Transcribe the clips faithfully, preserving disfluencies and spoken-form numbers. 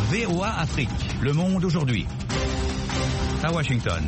V O A Afrique, Le Monde aujourd'hui. À Washington.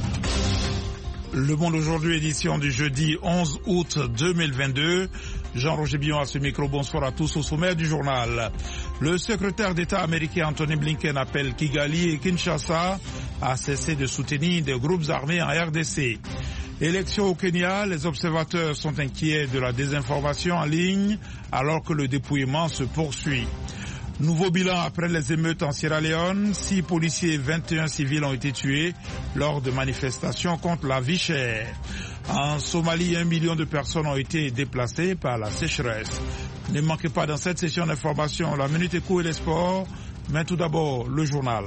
Le Monde aujourd'hui, édition du jeudi onze août deux mille vingt-deux. Jean-Roger Billon à ce micro, bonsoir à tous. Au sommaire du journal, le secrétaire d'État américain Anthony Blinken appelle Kigali et Kinshasa à cesser de soutenir des groupes armés en R D C. Élection au Kenya, les observateurs sont inquiets de la désinformation en ligne alors que le dépouillement se poursuit. Nouveau bilan après les émeutes en Sierra Leone, six policiers et vingt et un civils ont été tués lors de manifestations contre la vie chère. En Somalie, un million de personnes ont été déplacées par la sécheresse. Ne manquez pas dans cette session d'information la Minute Éco et les sports, mais tout d'abord le journal.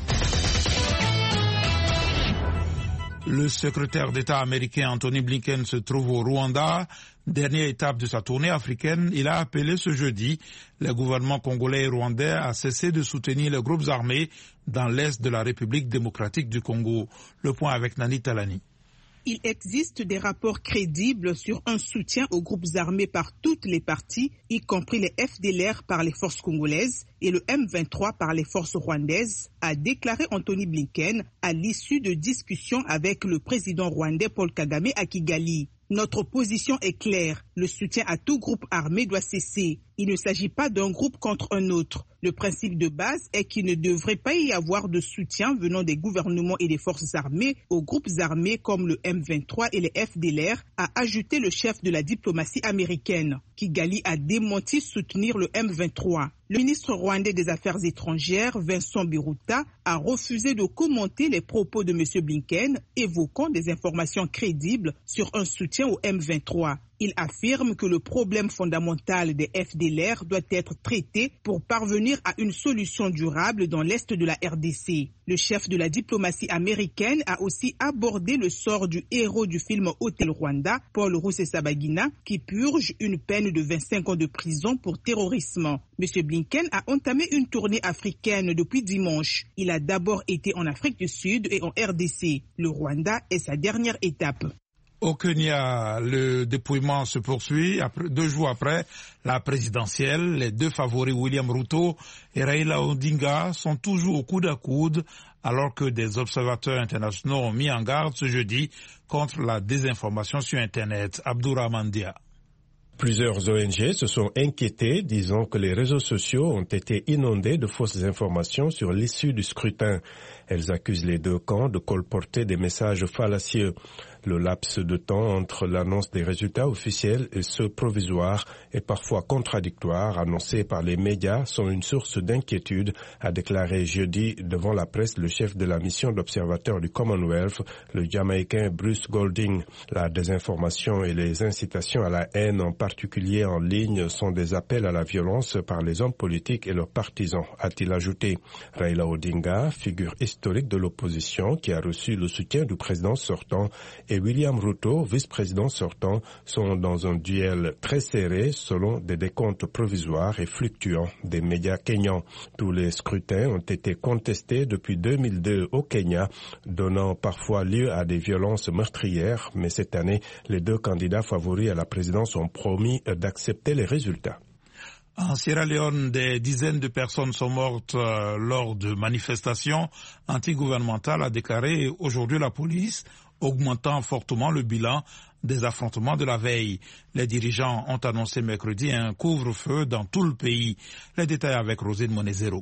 Le secrétaire d'État américain Anthony Blinken se trouve au Rwanda. Dernière étape de sa tournée africaine, il a appelé ce jeudi les gouvernements congolais et rwandais à cesser de soutenir les groupes armés dans l'est de la République démocratique du Congo. Le point avec Nani Talani. Il existe des rapports crédibles sur un soutien aux groupes armés par toutes les parties, y compris les F D L R par les forces congolaises et le M vingt-trois par les forces rwandaises, a déclaré Anthony Blinken à l'issue de discussions avec le président rwandais Paul Kagame à Kigali. Notre position est claire. Le soutien à tout groupe armé doit cesser. Il ne s'agit pas d'un groupe contre un autre. Le principe de base est qu'il ne devrait pas y avoir de soutien venant des gouvernements et des forces armées aux groupes armés comme le M vingt-trois et les F D L R, a ajouté le chef de la diplomatie américaine. Kigali a démenti soutenir le M vingt-trois. Le ministre rwandais des Affaires étrangères, Vincent Biruta, a refusé de commenter les propos de M. Blinken, évoquant des informations crédibles sur un soutien au M vingt-trois. Il affirme que le problème fondamental des F D L R doit être traité pour parvenir à une solution durable dans l'est de la R D C. Le chef de la diplomatie américaine a aussi abordé le sort du héros du film Hôtel Rwanda, Paul Rusesabagina, qui purge une peine de vingt-cinq ans de prison pour terrorisme. M. Blinken a entamé une tournée africaine depuis dimanche. Il a d'abord été en Afrique du Sud et en R D C. Le Rwanda est sa dernière étape. Au Kenya, le dépouillement se poursuit. Après, deux jours après la présidentielle, les deux favoris William Ruto et Raila Odinga sont toujours au coude à coude alors que des observateurs internationaux ont mis en garde ce jeudi contre la désinformation sur Internet. Abdourahmane Dia. Plusieurs O N G se sont inquiétés, disant que les réseaux sociaux ont été inondés de fausses informations sur l'issue du scrutin. Elles accusent les deux camps de colporter des messages fallacieux. Le laps de temps entre l'annonce des résultats officiels et ceux provisoires est parfois contradictoire, annoncés par les médias, sont une source d'inquiétude, a déclaré jeudi devant la presse le chef de la mission d'observateur du Commonwealth, le Jamaïcain Bruce Golding. La désinformation et les incitations à la haine, en particulier en ligne, sont des appels à la violence par les hommes politiques et leurs partisans, a-t-il ajouté. Raila Odinga, figure historique de l'opposition qui a reçu le soutien du président sortant, et William Ruto, vice-président sortant, sont dans un duel très serré selon des décomptes provisoires et fluctuants des médias kenyans. Tous les scrutins ont été contestés depuis deux mille deux au Kenya, donnant parfois lieu à des violences meurtrières, mais cette année, les deux candidats favoris à la présidence ont promis d'accepter les résultats. En Sierra Leone, des dizaines de personnes sont mortes euh, lors de manifestations antigouvernementales, a déclaré aujourd'hui la police, augmentant fortement le bilan des affrontements de la veille. Les dirigeants ont annoncé mercredi un couvre-feu dans tout le pays. Les détails avec Rosine Monezero.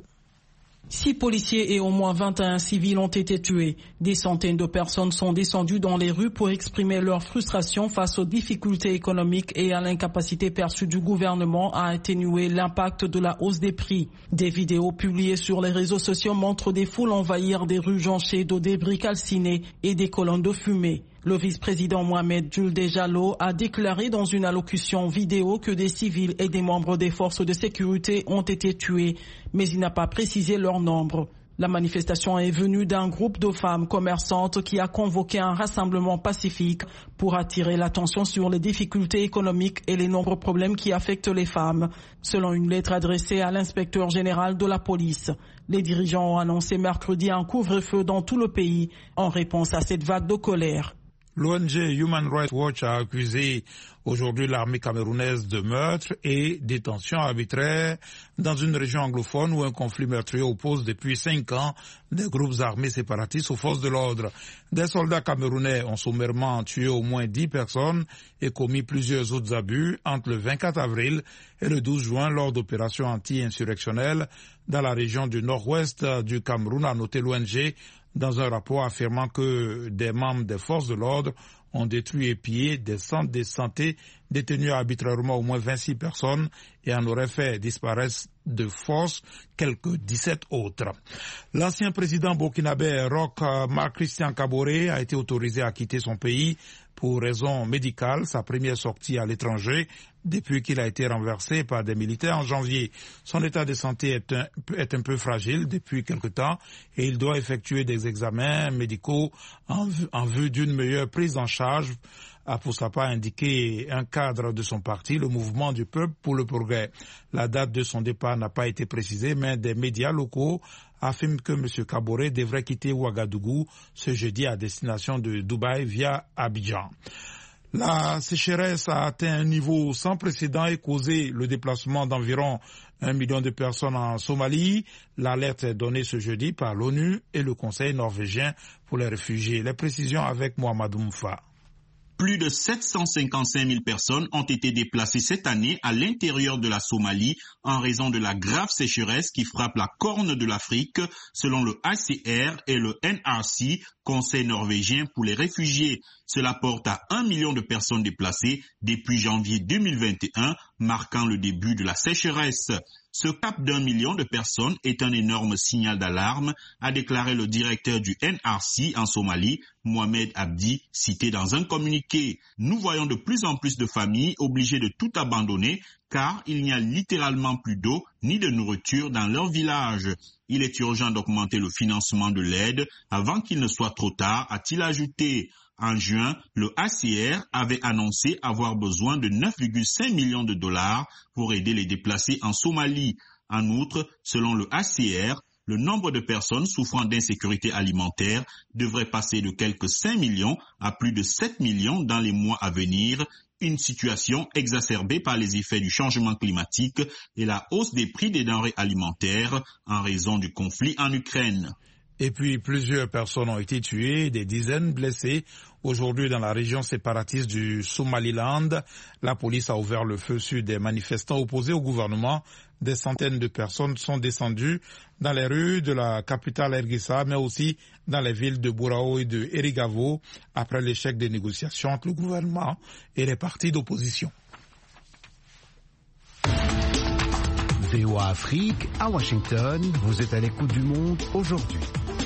Six policiers et au moins vingt et un civils ont été tués. Des centaines de personnes sont descendues dans les rues pour exprimer leur frustration face aux difficultés économiques et à l'incapacité perçue du gouvernement à atténuer l'impact de la hausse des prix. Des vidéos publiées sur les réseaux sociaux montrent des foules envahir des rues jonchées de débris calcinés et des colonnes de fumée. Le vice-président Mohamed Julde Jallow a déclaré dans une allocution vidéo que des civils et des membres des forces de sécurité ont été tués, mais il n'a pas précisé leur nombre. La manifestation est venue d'un groupe de femmes commerçantes qui a convoqué un rassemblement pacifique pour attirer l'attention sur les difficultés économiques et les nombreux problèmes qui affectent les femmes, selon une lettre adressée à l'inspecteur général de la police. Les dirigeants ont annoncé mercredi un couvre-feu dans tout le pays en réponse à cette vague de colère. L'O N G Human Rights Watch a accusé aujourd'hui l'armée camerounaise de meurtre et détention arbitraire dans une région anglophone où un conflit meurtrier oppose depuis cinq ans des groupes armés séparatistes aux forces de l'ordre. Des soldats camerounais ont sommairement tué au moins dix personnes et commis plusieurs autres abus entre le vingt-quatre avril et le douze juin lors d'opérations anti-insurrectionnelles dans la région du nord-ouest du Cameroun, a noté l'O N G dans un rapport affirmant que des membres des forces de l'ordre ont détruit et pillé des centres de santé, détenus arbitrairement au moins vingt-six personnes et en auraient fait disparaître de force quelques dix-sept autres. L'ancien président burkinabé Roch Marc Christian Kaboré a été autorisé à quitter son pays pour raison médicale, sa première sortie à l'étranger depuis qu'il a été renversé par des militaires en janvier. Son état de santé est un, est un peu fragile depuis quelque temps et il doit effectuer des examens médicaux en, en vue d'une meilleure prise en charge, a pour sa part indiqué un cadre de son parti, le Mouvement du Peuple pour le Progrès. La date de son départ n'a pas été précisée, mais des médias locaux affirment que M. Kaboré devrait quitter Ouagadougou ce jeudi à destination de Dubaï via Abidjan. La sécheresse a atteint un niveau sans précédent et causé le déplacement d'environ un million de personnes en Somalie. L'alerte est donnée ce jeudi par l'ONU et le Conseil norvégien pour les réfugiés. Les précisions avec Mohamed Moumfa. Plus de sept cent cinquante-cinq mille personnes ont été déplacées cette année à l'intérieur de la Somalie en raison de la grave sécheresse qui frappe la corne de l'Afrique, selon le H C R et le N R C, Conseil norvégien pour les réfugiés. Cela porte à un million de personnes déplacées depuis janvier deux mille vingt et un, marquant le début de la sécheresse. Ce cap d'un million de personnes est un énorme signal d'alarme, a déclaré le directeur du N R C en Somalie, Mohamed Abdi, cité dans un communiqué. Nous voyons de plus en plus de familles obligées de tout abandonner car il n'y a littéralement plus d'eau ni de nourriture dans leur village. Il est urgent d'augmenter le financement de l'aide avant qu'il ne soit trop tard, a-t-il ajouté. En juin, le H C R avait annoncé avoir besoin de neuf virgule cinq millions de dollars pour aider les déplacés en Somalie. En outre, selon le H C R, le nombre de personnes souffrant d'insécurité alimentaire devrait passer de quelques cinq millions à plus de sept millions dans les mois à venir, une situation exacerbée par les effets du changement climatique et la hausse des prix des denrées alimentaires en raison du conflit en Ukraine. Et puis, plusieurs personnes ont été tuées, des dizaines blessées. Aujourd'hui, dans la région séparatiste du Somaliland, la police a ouvert le feu sur des manifestants opposés au gouvernement. Des centaines de personnes sont descendues dans les rues de la capitale Erguissa, mais aussi dans les villes de Bourao et de Erigavo, après l'échec des négociations entre le gouvernement et les partis d'opposition. V O A Afrique, à Washington, vous êtes à l'écoute du monde aujourd'hui.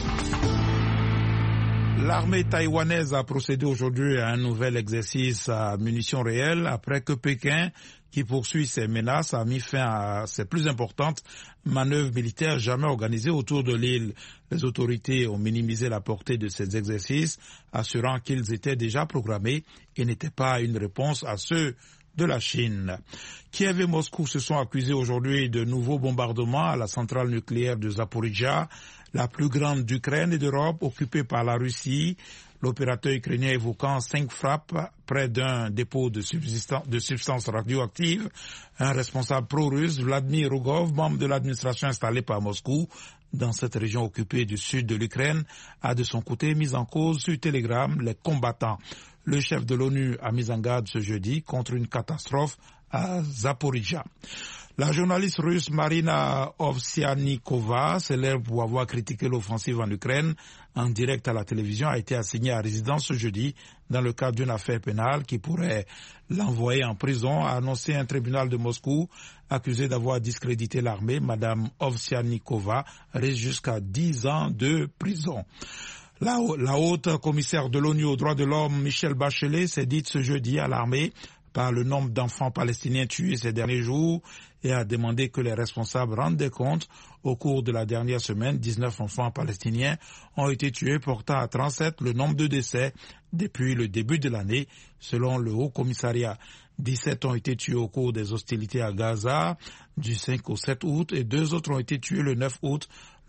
L'armée taïwanaise a procédé aujourd'hui à un nouvel exercice à munitions réelles après que Pékin, qui poursuit ses menaces, a mis fin à ses plus importantes manœuvres militaires jamais organisées autour de l'île. Les autorités ont minimisé la portée de ces exercices, assurant qu'ils étaient déjà programmés et n'étaient pas une réponse à ceux de la Chine. Kiev et Moscou se sont accusés aujourd'hui de nouveaux bombardements à la centrale nucléaire de Zaporizhzhia, la plus grande d'Ukraine et d'Europe, occupée par la Russie. L'opérateur ukrainien évoquant cinq frappes près d'un dépôt de, de substances radioactives. Un responsable pro-russe, Vladimir Rogov, membre de l'administration installée par Moscou dans cette région occupée du sud de l'Ukraine, a de son côté mis en cause sur Telegram les combattants. Le chef de l'ONU a mis en garde ce jeudi contre une catastrophe à Zaporizhzhia. La journaliste russe Marina Ovsiannikova, célèbre pour avoir critiqué l'offensive en Ukraine, en direct à la télévision, a été assignée à résidence ce jeudi dans le cadre d'une affaire pénale qui pourrait l'envoyer en prison, a annoncé un tribunal de Moscou accusé d'avoir discrédité l'armée. Madame Ovsiannikova risque jusqu'à dix ans de prison. La, la haute commissaire de l'ONU aux droits de l'homme, Michelle Bachelet, s'est dite ce jeudi alarmée par le nombre d'enfants palestiniens tués ces derniers jours et a demandé que les responsables rendent des comptes. Au cours de la dernière semaine, dix-neuf enfants palestiniens ont été tués, portant à trente-sept le nombre de décès depuis le début de l'année, selon le Haut Commissariat. dix-sept ont été tués au cours des hostilités à Gaza du cinq au sept août et deux autres ont été tués le neuf août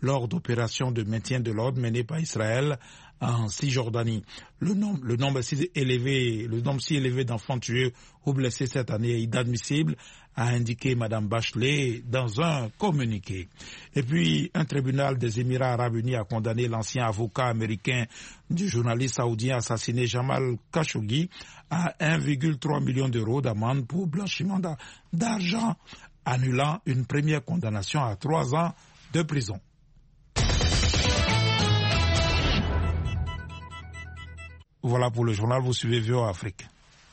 lors d'opérations de maintien de l'ordre menées par Israël en Cisjordanie. Le nombre, le nombre si élevé, le nombre si élevé d'enfants tués ou blessés cette année est inadmissible, a indiqué Madame Bachelet dans un communiqué. Et puis, un tribunal des Émirats arabes unis a condamné l'ancien avocat américain du journaliste saoudien assassiné Jamal Khashoggi à un virgule trois million d'euros d'amende pour blanchiment d'argent, annulant une première condamnation à trois ans de prison. Voilà pour le journal, vous suivez V O A Afrique.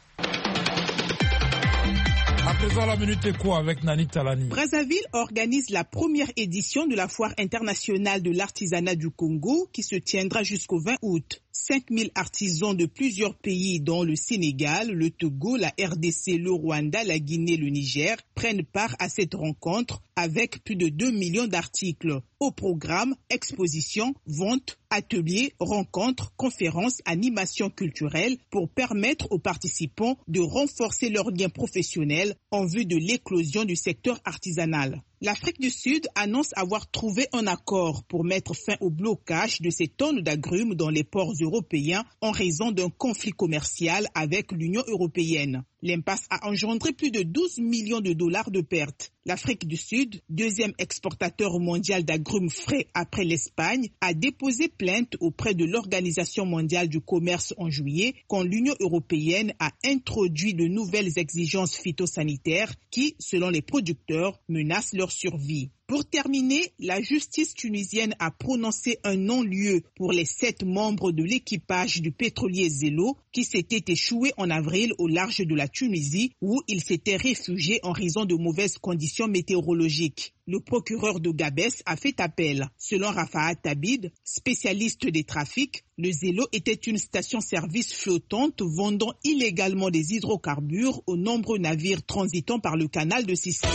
À présent, la minute éco avec Nani Talani. Brazzaville organise la première édition de la Foire internationale de l'artisanat du Congo qui se tiendra jusqu'au vingt août. cinq mille artisans de plusieurs pays dont le Sénégal, le Togo, la R D C, le Rwanda, la Guinée, le Niger prennent part à cette rencontre avec plus de deux millions d'articles. Au programme, expositions, ventes, ateliers, rencontres, conférences, animations culturelles pour permettre aux participants de renforcer leurs liens professionnels en vue de l'éclosion du secteur artisanal. L'Afrique du Sud annonce avoir trouvé un accord pour mettre fin au blocage de ces tonnes d'agrumes dans les ports européens en raison d'un conflit commercial avec l'Union européenne. L'impasse a engendré plus de douze millions de dollars de pertes. L'Afrique du Sud, deuxième exportateur mondial d'agrumes frais après l'Espagne, a déposé plainte auprès de l'Organisation mondiale du commerce en juillet quand l'Union européenne a introduit de nouvelles exigences phytosanitaires qui, selon les producteurs, menacent leur survie. Pour terminer, la justice tunisienne a prononcé un non-lieu pour les sept membres de l'équipage du pétrolier Zelo qui s'était échoué en avril au large de la Tunisie où ils s'étaient réfugiés en raison de mauvaises conditions météorologiques. Le procureur de Gabès a fait appel. Selon Rafaat Tabid, spécialiste des trafics, le Zelo était une station-service flottante vendant illégalement des hydrocarbures aux nombreux navires transitant par le canal de Sicile.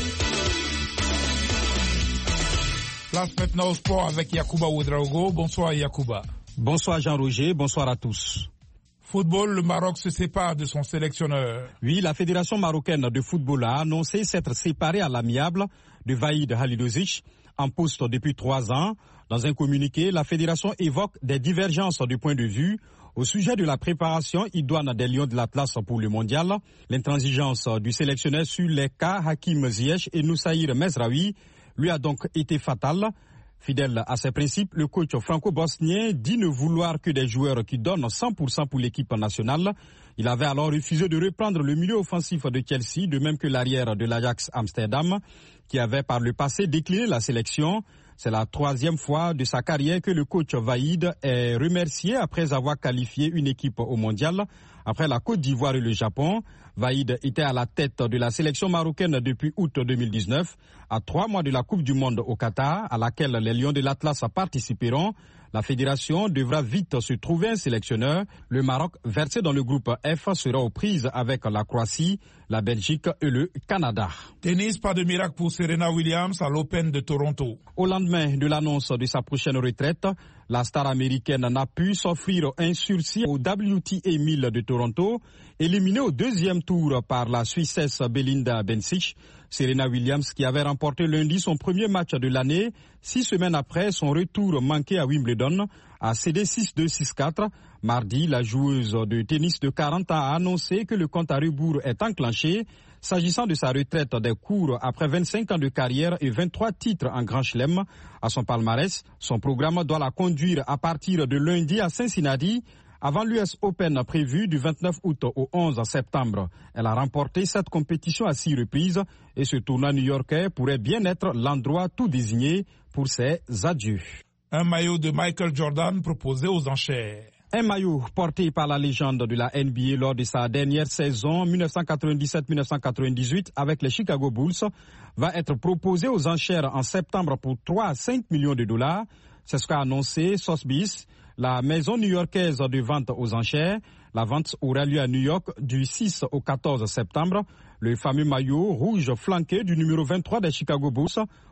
Place maintenant au sport avec Yacouba Ouedraogo. Bonsoir Yacouba. Bonsoir Jean-Roger, bonsoir à tous. Football, le Maroc se sépare de son sélectionneur. Oui, la Fédération marocaine de football a annoncé s'être séparée à l'amiable de Vaïd Halilovic, en poste depuis trois ans. Dans un communiqué, la Fédération évoque des divergences de point de vue au sujet de la préparation idoine des Lions de l'Atlas pour le mondial. L'intransigeance du sélectionneur sur les cas Hakim Ziyech et Noussaïr Mezraoui lui a donc été fatale. Fidèle à ses principes, le coach franco-bosnien dit ne vouloir que des joueurs qui donnent cent pour cent pour l'équipe nationale. Il avait alors refusé de reprendre le milieu offensif de Chelsea, de même que l'arrière de l'Ajax Amsterdam, qui avait par le passé décliné la sélection. C'est la troisième fois de sa carrière que le coach Vaïd est remercié après avoir qualifié une équipe au mondial. Après la Côte d'Ivoire et le Japon, Vaïd était à la tête de la sélection marocaine depuis août deux mille dix-neuf, à trois mois de la Coupe du Monde au Qatar, à laquelle les Lions de l'Atlas participeront. La fédération devra vite se trouver un sélectionneur. Le Maroc, versé dans le groupe F, sera aux prises avec la Croatie, la Belgique et le Canada. Tennis, pas de miracle pour Serena Williams à l'Open de Toronto. Au lendemain de l'annonce de sa prochaine retraite, la star américaine n'a pu s'offrir un sursis au W T A mille de Toronto, éliminée au deuxième tour par la Suissesse Belinda Bencic. Serena Williams, qui avait remporté lundi son premier match de l'année, six semaines après son retour manqué à Wimbledon, a cédé six deux six quatre. Mardi, la joueuse de tennis de quarante ans a annoncé que le compte à rebours est enclenché. S'agissant de sa retraite des cours après vingt-cinq ans de carrière et vingt-trois titres en Grand Chelem à son palmarès, son programme doit la conduire à partir de lundi à Cincinnati, avant l'U S Open prévu du vingt-neuf août au onze septembre. Elle a remporté cette compétition à six reprises et ce tournoi new-yorkais pourrait bien être l'endroit tout désigné pour ses adieux. Un maillot de Michael Jordan proposé aux enchères. Un maillot porté par la légende de la N B A lors de sa dernière saison mille neuf cent quatre-vingt-dix-sept mille neuf cent quatre-vingt-dix-huit avec les Chicago Bulls va être proposé aux enchères en septembre pour trois à cinq millions de dollars. C'est ce qu'a annoncé Sotheby's, la maison new-yorkaise de vente aux enchères. La vente aura lieu à New York du six au quatorze septembre. Le fameux maillot rouge flanqué du numéro vingt-trois des Chicago Bulls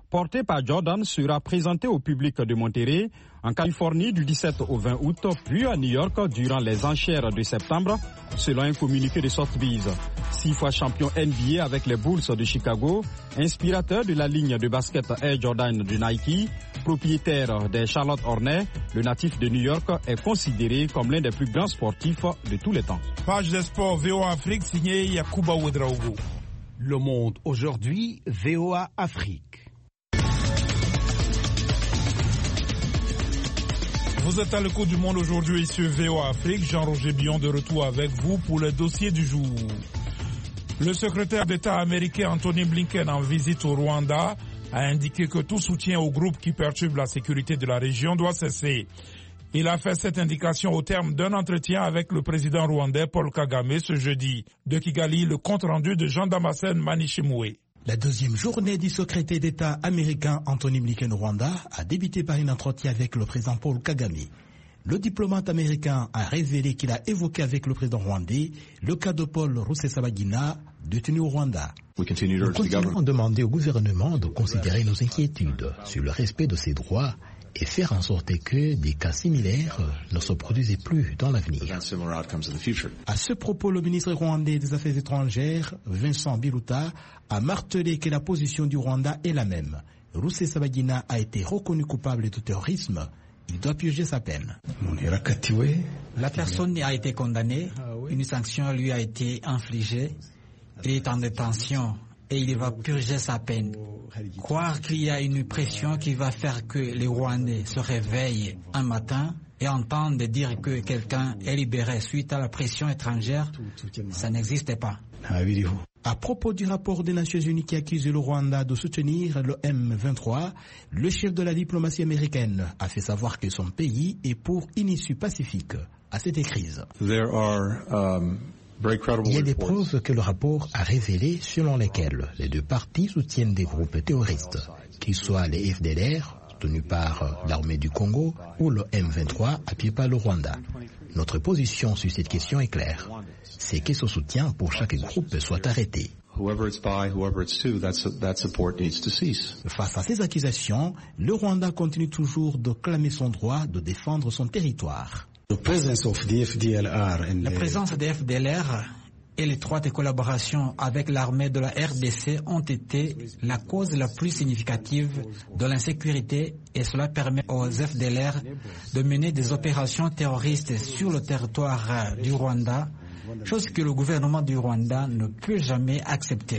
porté par Jordan sera présenté au public de Monterrey en Californie du dix-sept au vingt août, puis à New York durant les enchères de septembre, selon un communiqué de Sotheby's. Six fois champion N B A avec les Bulls de Chicago, inspirateur de la ligne de basket Air Jordan de Nike, propriétaire des Charlotte Hornets, le natif de New York est considéré comme l'un des plus grands sportifs de tous les temps. Page des sports V O A Afrique signée Yacouba Ouedraogo. Le Monde aujourd'hui, V O A Afrique. Vous êtes à l'écoute du Monde aujourd'hui sur V O A Afrique. Jean-Roger Billon de retour avec vous pour le dossier du jour. Le secrétaire d'État américain Anthony Blinken en visite au Rwanda a indiqué que tout soutien aux groupes qui perturbent la sécurité de la région doit cesser. Il a fait cette indication au terme d'un entretien avec le président rwandais Paul Kagame ce jeudi. De Kigali, le compte-rendu de Jean-Damascène Manichimoué. La deuxième journée du secrétaire d'État américain Anthony Blinken au Rwanda a débuté par un entretien avec le président Paul Kagame. Le diplomate américain a révélé qu'il a évoqué avec le président rwandais le cas de Paul Rusesabagina, détenu au Rwanda. Nous continuons à demander au gouvernement de considérer nos inquiétudes sur le respect de ses droits et faire en sorte que des cas similaires ne se produisent plus dans l'avenir. À ce propos, le ministre rwandais des Affaires étrangères, Vincent Biruta, a martelé que la position du Rwanda est la même. Rusesabagina a été reconnu coupable de terrorisme. Il doit purger sa peine. La personne a été condamnée, une sanction lui a été infligée, il est en détention et il va purger sa peine. Croire qu'il y a une pression qui va faire que les Rwandais se réveillent un matin et entendent dire que quelqu'un est libéré suite à la pression étrangère, ça n'existe pas. À propos du rapport des Nations Unies qui accuse le Rwanda de soutenir le M vingt-trois, le chef de la diplomatie américaine a fait savoir que son pays est pour une issue pacifique à cette crise. There are, um... Il y a des preuves que le rapport a révélées selon lesquelles les deux parties soutiennent des groupes terroristes, qu'ils soient les F D L R, tenus par l'armée du Congo, ou le M vingt-trois, appuyé par le Rwanda. Notre position sur cette question est claire. C'est que ce soutien pour chaque groupe soit arrêté. Face à ces accusations, le Rwanda continue toujours de clamer son droit de défendre son territoire. La présence des F D L R et l'étroite collaboration avec l'armée de la R D C ont été la cause la plus significative de l'insécurité et cela permet aux F D L R de mener des opérations terroristes sur le territoire du Rwanda, chose que le gouvernement du Rwanda ne peut jamais accepter.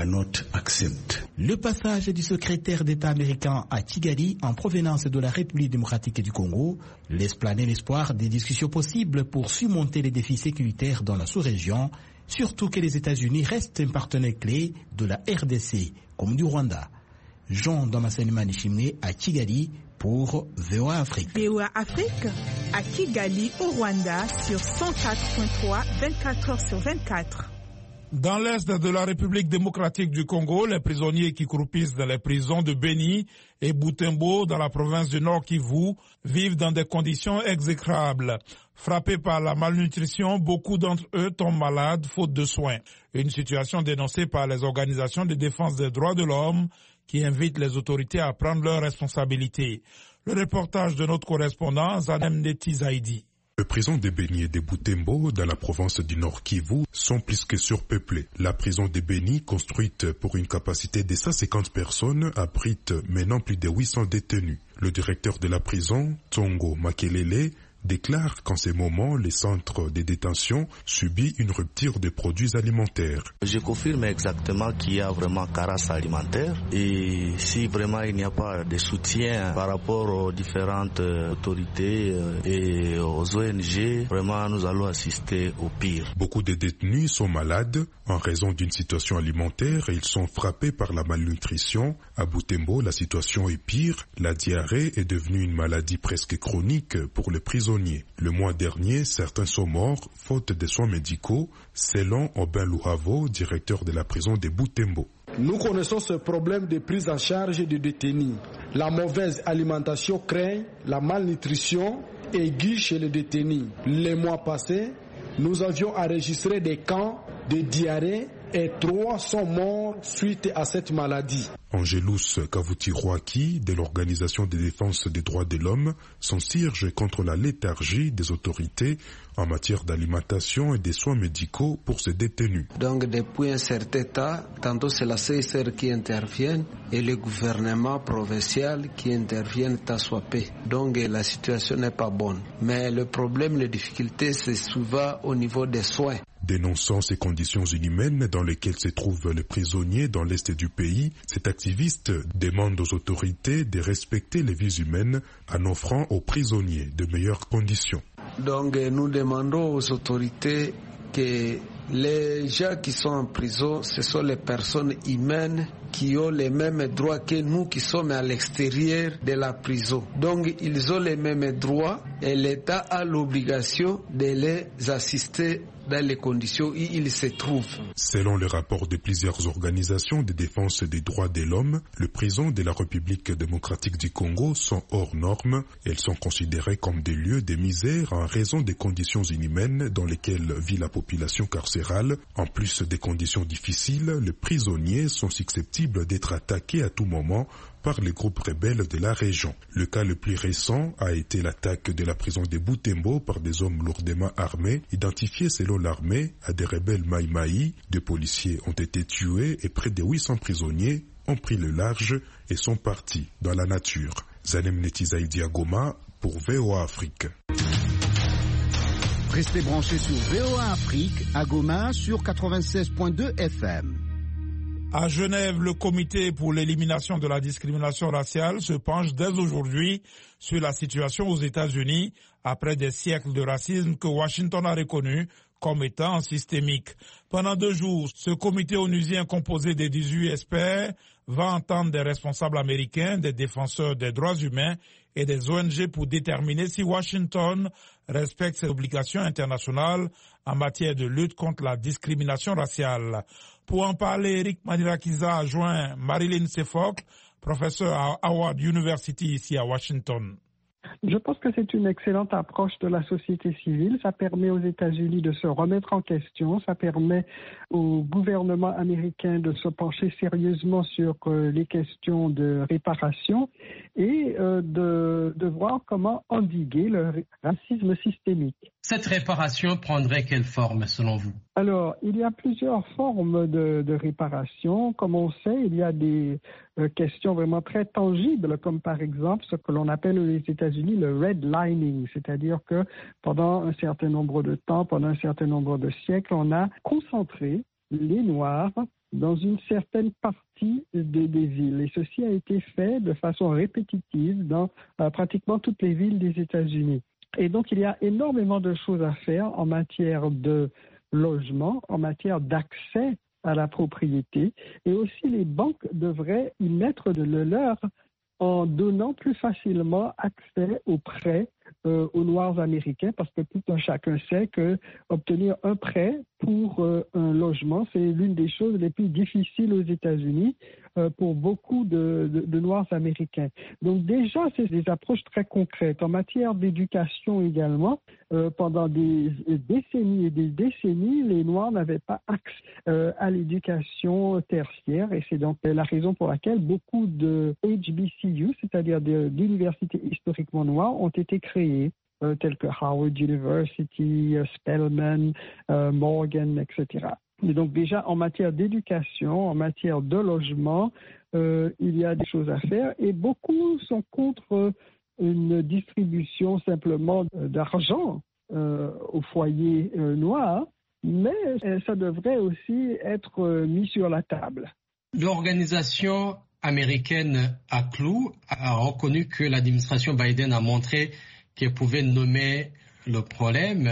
Le passage du secrétaire d'État américain à Kigali en provenance de la République démocratique du Congo laisse planer l'espoir des discussions possibles pour surmonter les défis sécuritaires dans la sous-région, surtout que les États-Unis restent un partenaire clé de la R D C comme du Rwanda. Jean-Damascène Manichimoué à Kigali pour V O A Afrique. V O A Afrique à Kigali au Rwanda sur cent quatre point trois, vingt-quatre heures sur vingt-quatre. Dans l'est de la République démocratique du Congo, les prisonniers qui croupissent dans les prisons de Beni et Butembo dans la province du Nord Kivu vivent dans des conditions exécrables. Frappés par la malnutrition, beaucoup d'entre eux tombent malades faute de soins. Une situation dénoncée par les organisations de défense des droits de l'homme qui invitent les autorités à prendre leurs responsabilités. Le reportage de notre correspondant Zanem Neti Zaidi. Les prisons de Beni et de Butembo, dans la province du Nord Kivu, sont plus que surpeuplées. La prison de Beni, construite pour une capacité de cent cinquante personnes, abrite maintenant plus de huit cents détenus. Le directeur de la prison, Tsongo Makelele, déclare qu'en ces moments, le centre de détention subit une rupture des produits alimentaires. Je confirme exactement qu'il y a vraiment carence alimentaire et si vraiment il n'y a pas de soutien par rapport aux différentes autorités et aux O N G, vraiment nous allons assister au pire. Beaucoup de détenus sont malades en raison d'une situation alimentaire et ils sont frappés par la malnutrition. À Butembo, la situation est pire. La diarrhée est devenue une maladie presque chronique pour les prisonniers. Le mois dernier, certains sont morts faute de soins médicaux, selon Aubin Louhavo, directeur de la prison de Butembo. Nous connaissons ce problème de prise en charge des détenus. La mauvaise alimentation craint la malnutrition aiguë chez les détenus. Les mois passés, nous avions enregistré des cas de diarrhée et trois sont morts suite à cette maladie. Angelus Kavutiroaki, de l'Organisation de défense des droits de l'homme, s'insurge contre la léthargie des autorités en matière d'alimentation et des soins médicaux pour ces détenus. Donc depuis un certain temps, tantôt c'est la C S R qui intervient et le gouvernement provincial qui interviennent à swapper. Donc la situation n'est pas bonne. Mais le problème, les difficultés, c'est souvent au niveau des soins. Dénonçant ces conditions inhumaines dans lesquelles se trouvent les prisonniers dans l'est du pays, cet activiste demande aux autorités de respecter les vies humaines en offrant aux prisonniers de meilleures conditions. Donc nous demandons aux autorités que les gens qui sont en prison, ce sont les personnes humaines qui ont les mêmes droits que nous qui sommes à l'extérieur de la prison. Donc ils ont les mêmes droits et l'État a l'obligation de les assister dans les conditions où ils se trouvent. Selon le rapport de plusieurs organisations de défense des droits de l'homme, les prisons de la République démocratique du Congo sont hors normes. Elles sont considérées comme des lieux de misère en raison des conditions inhumaines dans lesquelles vit la population carcérale. En plus des conditions difficiles, les prisonniers sont susceptibles d'être attaqués à tout moment par les groupes rebelles de la région. Le cas le plus récent a été l'attaque de la prison de Butembo par des hommes lourdement armés, identifiés selon l'armée à des rebelles Maï-Maï. Deux policiers ont été tués et près de huit cents prisonniers ont pris le large et sont partis dans la nature. Zanem Netizaïdi à Goma pour V O A Afrique. Restez branchés sur V O A Afrique à Goma sur quatre-vingt-seize virgule deux F M. À Genève, le comité pour l'élimination de la discrimination raciale se penche dès aujourd'hui sur la situation aux États-Unis après des siècles de racisme que Washington a reconnu comme étant systémique. Pendant deux jours, ce comité onusien composé de dix-huit experts va entendre des responsables américains, des défenseurs des droits humains et des O N G pour déterminer si Washington respecte ses obligations internationales en matière de lutte contre la discrimination raciale. Pour en parler, Eric Manirakiza a joint Marilyn Sefoc, professeur à Howard University ici à Washington. Je pense que c'est une excellente approche de la société civile. Ça permet aux États-Unis de se remettre en question. Ça permet au gouvernement américain de se pencher sérieusement sur euh, les questions de réparation et euh, de, de voir comment endiguer le racisme systémique. Cette réparation prendrait quelle forme selon vous? Alors, il y a plusieurs formes de, de réparation. Comme on sait, il y a des euh, questions vraiment très tangibles, comme par exemple ce que l'on appelle aux États-Unis le redlining, c'est-à-dire que pendant un certain nombre de temps, pendant un certain nombre de siècles, on a concentré les Noirs dans une certaine partie des, des villes. Et ceci a été fait de façon répétitive dans euh, pratiquement toutes les villes des États-Unis. Et donc, il y a énormément de choses à faire en matière de logement, en matière d'accès à la propriété. Et aussi, les banques devraient y mettre de le leur en donnant plus facilement accès aux prêts euh, aux Noirs américains, parce que tout un chacun sait que obtenir un prêt pour euh, un logement, c'est l'une des choses les plus difficiles aux États-Unis euh, pour beaucoup de, de, de Noirs américains. Donc déjà, c'est des approches très concrètes. En matière d'éducation également, euh, pendant des décennies et des décennies, les Noirs n'avaient pas accès euh, à l'éducation tertiaire, et c'est donc la raison pour laquelle beaucoup de H B C U, c'est-à-dire d'universités historiquement noires, ont été créées. Euh, tels que Howard University, uh, Spelman, uh, Morgan, et cetera. Et donc déjà en matière d'éducation, en matière de logement, euh, il y a des choses à faire et beaucoup sont contre une distribution simplement d'argent euh, aux foyers euh, noirs, mais euh, ça devrait aussi être euh, mis sur la table. L'organisation américaine A C L U a reconnu que l'administration Biden a montré qu'elle pouvait nommer le problème,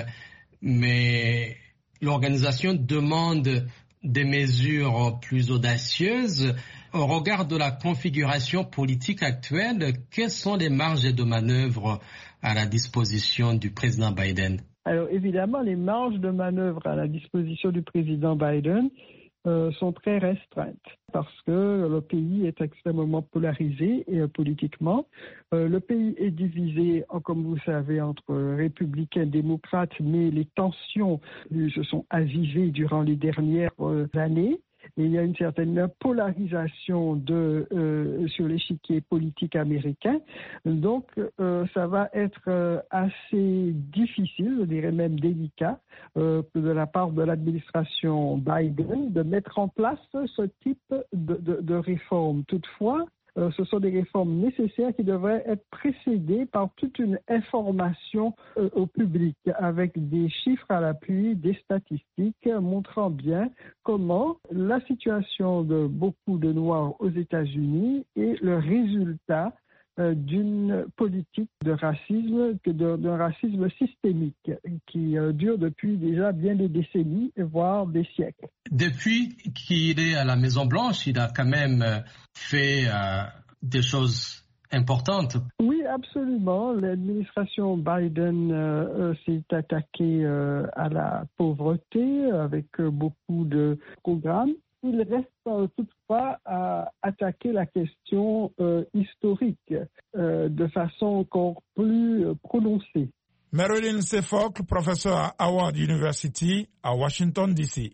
mais l'organisation demande des mesures plus audacieuses. Au regard de la configuration politique actuelle, quelles sont les marges de manœuvre à la disposition du président Biden? Alors évidemment, les marges de manœuvre à la disposition du président Biden euh, sont très restreintes parce que le pays est extrêmement polarisé et, euh, politiquement. Euh, le pays est divisé, comme vous savez, entre républicains et démocrates, mais les tensions euh, se sont avivées durant les dernières euh, années. Et il y a une certaine polarisation de, euh, sur l'échiquier politique américain. Donc, euh, ça va être euh, assez difficile, je dirais même délicat, euh, de la part de l'administration Biden de mettre en place ce type de, de, de réforme. Toutefois, Euh, ce sont des réformes nécessaires qui devraient être précédées par toute une information euh, au public, avec des chiffres à l'appui, des statistiques montrant bien comment la situation de beaucoup de Noirs aux États-Unis est le résultat euh, d'une politique de racisme, d'un racisme systémique qui euh, dure depuis déjà bien des décennies, voire des siècles. Depuis qu'il est à la Maison-Blanche, il a quand même fait euh, des choses importantes. Oui, absolument. L'administration Biden euh, s'est attaquée euh, à la pauvreté avec euh, beaucoup de programmes. Il reste euh, toutefois à attaquer la question euh, historique euh, de façon encore plus euh, prononcée. Marilyn Sefoc, professeur à Howard University à Washington, D C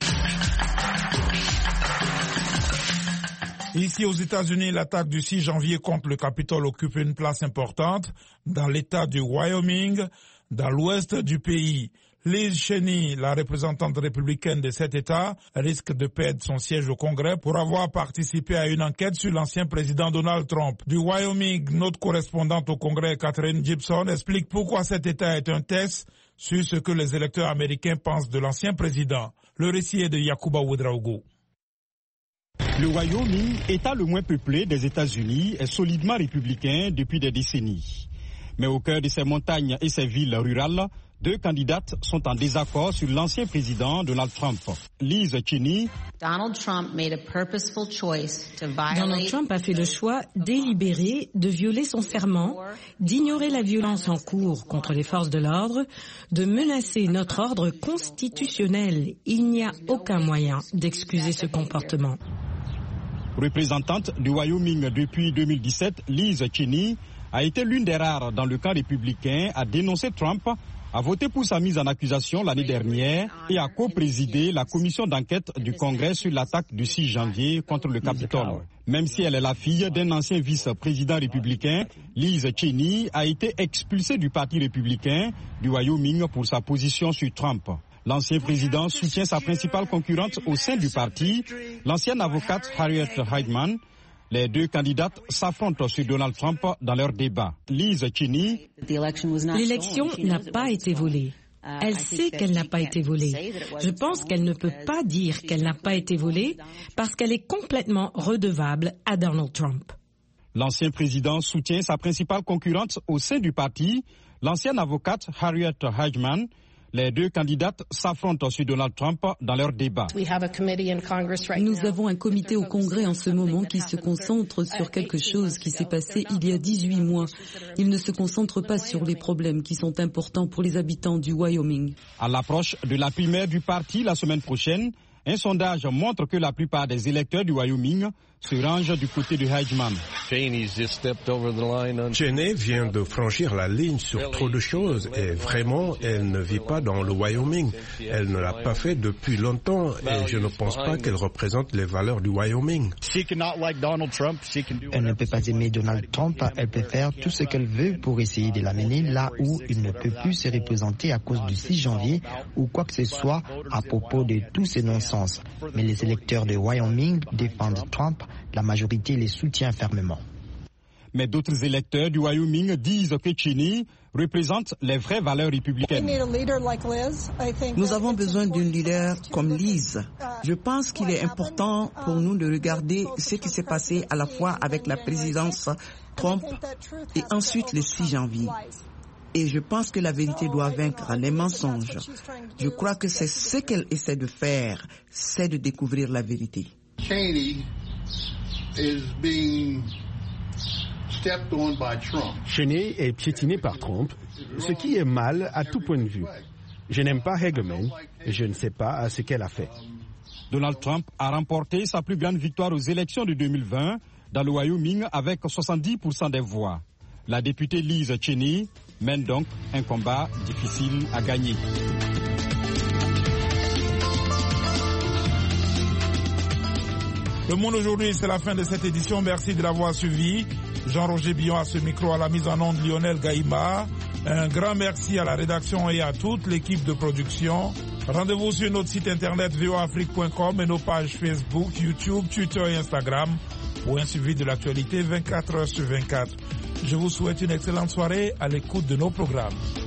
Ici aux États-Unis, l'attaque du six janvier contre le Capitole occupe une place importante dans l'État du Wyoming, dans l'ouest du pays. Liz Cheney, la représentante républicaine de cet État, risque de perdre son siège au Congrès pour avoir participé à une enquête sur l'ancien président Donald Trump. Du Wyoming, notre correspondante au Congrès, Catherine Gibson, explique pourquoi cet État est un test sur ce que les électeurs américains pensent de l'ancien président. Le récit est de Yacouba Ouedraogo. Le Wyoming, État le moins peuplé des États-Unis, est solidement républicain depuis des décennies. Mais au cœur de ses montagnes et ses villes rurales, deux candidates sont en désaccord sur l'ancien président Donald Trump. Liz Cheney. Donald Trump a fait le choix délibéré de violer son serment, d'ignorer la violence en cours contre les forces de l'ordre, de menacer notre ordre constitutionnel. Il n'y a aucun moyen d'excuser ce comportement. Représentante du Wyoming depuis deux mille dix-sept, Liz Cheney a été l'une des rares dans le camp républicain à dénoncer Trump, a voté pour sa mise en accusation l'année dernière et a co-présidé la commission d'enquête du Congrès sur l'attaque du six janvier contre le Capitole. Même si elle est la fille d'un ancien vice-président républicain, Liz Cheney a été expulsée du Parti républicain du Wyoming pour sa position sur Trump. L'ancien président soutient sa principale concurrente au sein du parti, l'ancienne avocate Harriet Heidman. Les deux candidates s'affrontent sur Donald Trump dans leur débat. Liz Cheney. L'élection n'a pas été volée. Elle sait qu'elle n'a pas été volée. Je pense qu'elle ne peut pas dire qu'elle n'a pas été volée parce qu'elle est complètement redevable à Donald Trump. L'ancien président soutient sa principale concurrente au sein du parti, l'ancienne avocate Harriet Heidman. Les deux candidates s'affrontent sur Donald Trump dans leur débat. Nous avons un comité au Congrès en ce moment qui se concentre sur quelque chose qui s'est passé il y a dix-huit mois. Il ne se concentre pas sur les problèmes qui sont importants pour les habitants du Wyoming. À l'approche de la primaire du parti la semaine prochaine, un sondage montre que la plupart des électeurs du Wyoming se rangent du côté de Heidman. Cheney vient de franchir la ligne sur trop de choses et vraiment, elle ne vit pas dans le Wyoming. Elle ne l'a pas fait depuis longtemps et je ne pense pas qu'elle représente les valeurs du Wyoming. Elle ne peut pas aimer Donald Trump, elle peut faire tout ce qu'elle veut pour essayer de l'amener là où il ne peut plus se représenter à cause du six janvier ou quoi que ce soit à propos de tous ces non-sens. Mais les électeurs de Wyoming défendent Trump. La majorité les soutient fermement. Mais d'autres électeurs du Wyoming disent que Cheney représente les vraies valeurs républicaines. Nous avons besoin d'un leader comme Liz. Je pense qu'il est important pour nous de regarder ce qui s'est passé à la fois avec la présidence Trump et ensuite le six janvier. Et je pense que la vérité doit vaincre les mensonges. Je crois que c'est ce qu'elle essaie de faire, c'est de découvrir la vérité. Cheney is being stepped on by Trump. Cheney est piétiné par Trump, ce qui est mal à tout point de vue. Je n'aime pas Hegeman et je ne sais pas ce qu'elle a fait. Donald Trump a remporté sa plus grande victoire aux élections de deux mille vingt dans le Wyoming avec soixante-dix pour cent des voix. La députée Liz Cheney mène donc un combat difficile à gagner. Le Monde aujourd'hui, c'est la fin de cette édition. Merci de l'avoir suivi. Jean-Roger Billon à ce micro, à la mise en onde Lionel Gaïma. Un grand merci à la rédaction et à toute l'équipe de production. Rendez-vous sur notre site internet v o afrique point com et nos pages Facebook, YouTube, Twitter et Instagram pour un suivi de l'actualité vingt-quatre heures sur vingt-quatre. Je vous souhaite une excellente soirée à l'écoute de nos programmes.